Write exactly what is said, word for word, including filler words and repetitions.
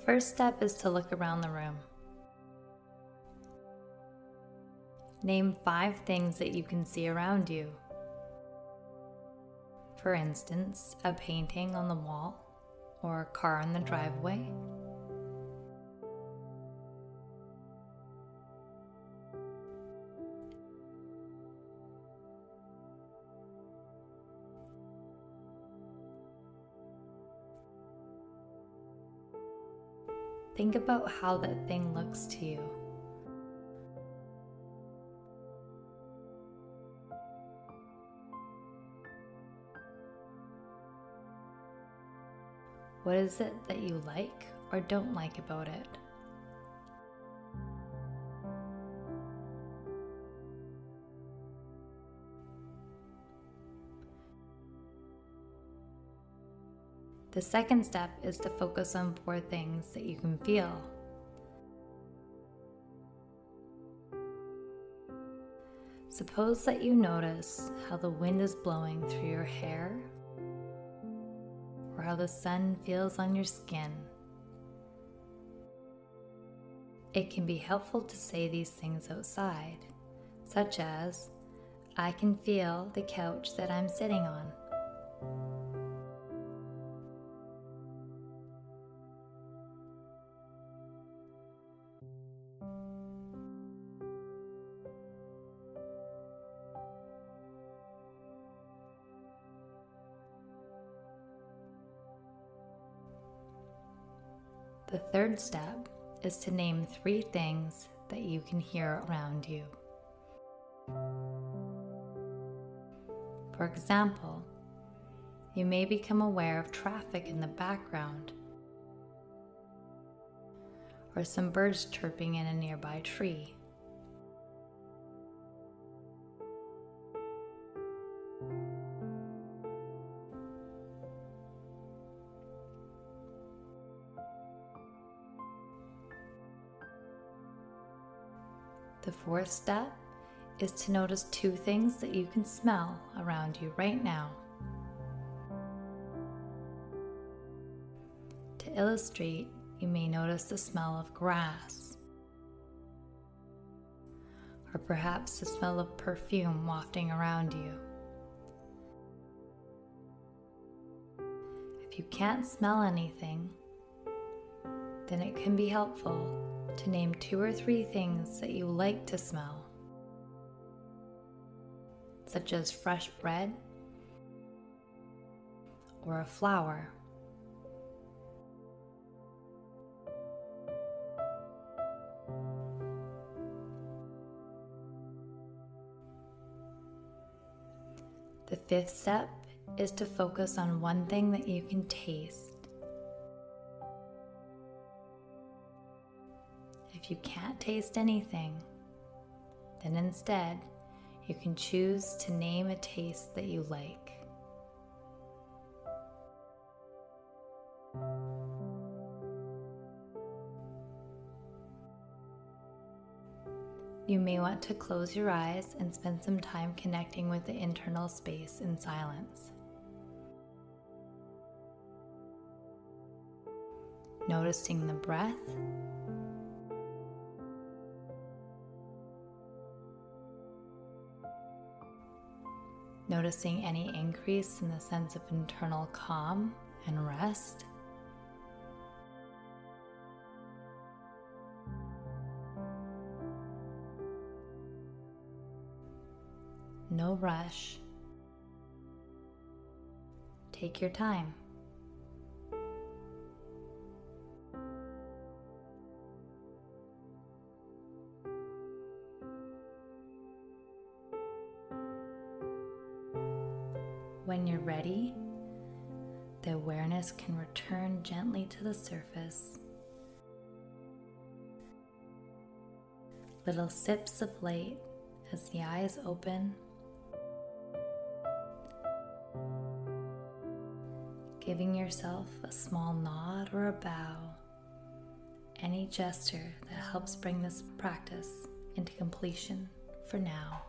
first step is to look around the room. Name five things that you can see around you. For instance, a painting on the wall or a car in the driveway. Think about how that thing looks to you. What is it that you like or don't like about it? The second step is to focus on four things that you can feel. Suppose that you notice how the wind is blowing through your hair, or how the sun feels on your skin. It can be helpful to say these things outside, such as, I can feel the couch that I'm sitting on. The third step is to name three things that you can hear around you. For example, you may become aware of traffic in the background, or some birds chirping in a nearby tree. The fourth step is to notice two things that you can smell around you right now. To illustrate, you may notice the smell of grass, or perhaps the smell of perfume wafting around you. If you can't smell anything, then it can be helpful to name two or three things that you like to smell, such as fresh bread or a flower. The fifth step is to focus on one thing that you can taste. If you can't taste anything, then instead you can choose to name a taste that you like. You may want to close your eyes and spend some time connecting with the internal space in silence. Noticing the breath, noticing any increase in the sense of internal calm and rest. No rush. Take your time. When you're ready, the awareness can return gently to the surface. Little sips of light as the eyes open, giving yourself a small nod or a bow, any gesture that helps bring this practice into completion for now.